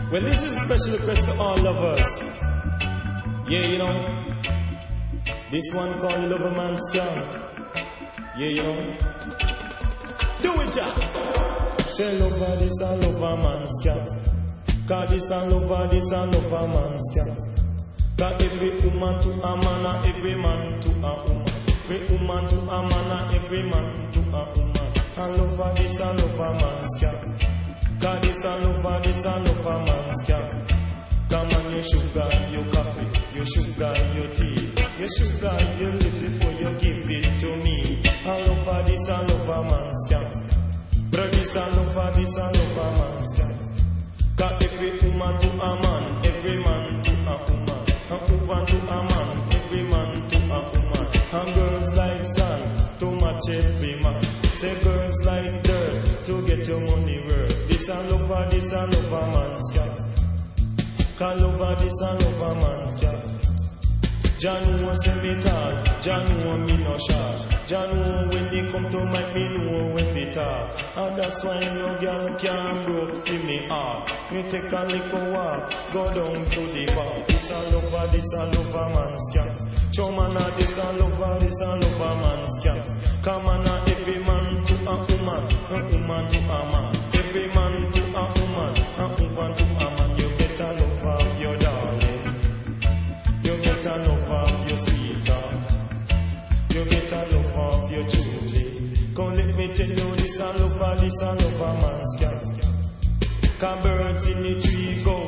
Well, this is a special request to all lovers. Yeah, you know, this one called the Lover Man Scam. Yeah, you know, do it, Jack. Say lover, this a lover man scam. Cause this a lover man scam. Cause every woman to a man and every man to a woman. Every woman to a man and every man to a woman. And lover, this a lover man scam. Cause this a lover man scam. Come on, your sugar, your coffee, your sugar, your tea, your sugar, your lips before you give it to me. I love this, I love a man scam. Bro, this I love a man scam. Cause every woman to a man, every man to a woman. A woman to a man, every man to a woman. And girls like sand to match every man. Say girls like dirt to get your money worth. This I love a man scam. Call over this and over man's girl. Jah know say me tall, Jah know me no short. Jah know when they come to my me know when they talk. And that's why no girl can broke in me heart. Me take a little walk, go down to the bar. This and over man's girl. Show man this and over man's girl. Come on every man to a woman to a man. Every man to a woman to a man. You get a love of your darling. You get a love of your sweetheart. You get a love of your Julie. Come let me tell you this and love a man's scam. Cause birds in the tree go,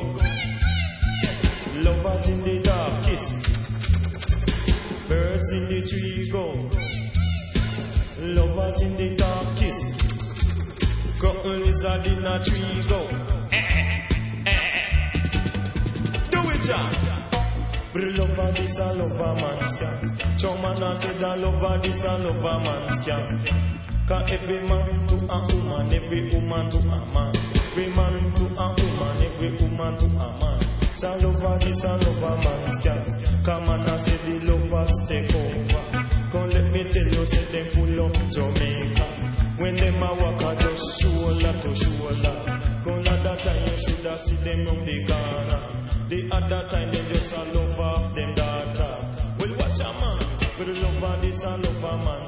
lovers in the dark kiss. Birds in the tree go, lovers in the dark kiss. Girl lizard in a tree go. Do it, John. Lover this a lover man scam. Chomana said a lover this a lover man scam. Cause every man to a woman, every woman to a man. Every man to a woman, every woman to a man. Sa lover this a lover man scam. Come on and say the lovers take over. Come let me tell you, say them full of Jamaica. When them a walk a just shoulder to shoulder. Come at that time you shoulda see them on the corner. The other time they just a love off them daughter. Well watch a man, but the lover this a lover man.